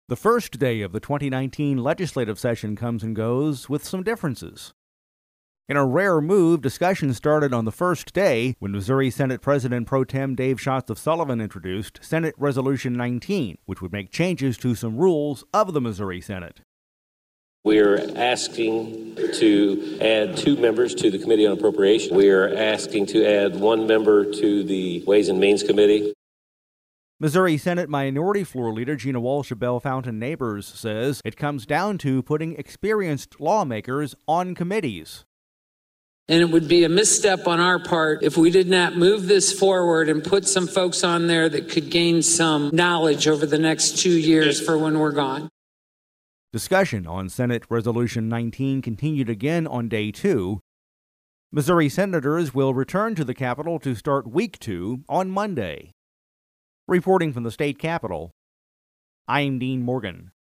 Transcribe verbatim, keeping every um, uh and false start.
The first day of the twenty nineteen legislative session comes and goes with some differences. In a rare move, discussion started on the first day when Missouri Senate President Pro Tem Dave Schatz of Sullivan introduced Senate Resolution nineteen, which would make changes to some rules of the Missouri Senate. We are asking to add two members to the Committee on Appropriation. We are asking to add one member to the Ways and Means Committee. Missouri Senate Minority Floor Leader Gina Walsh of Bellefontaine Neighbors says it comes down to putting experienced lawmakers on committees. And it would be a misstep on our part if we did not move this forward and put some folks on there that could gain some knowledge over the next two years for when we're gone. Discussion on Senate Resolution nineteen continued again on day two. Missouri senators will return to the Capitol to start week two on Monday. Reporting from the state capitol, I'm Dean Morgan.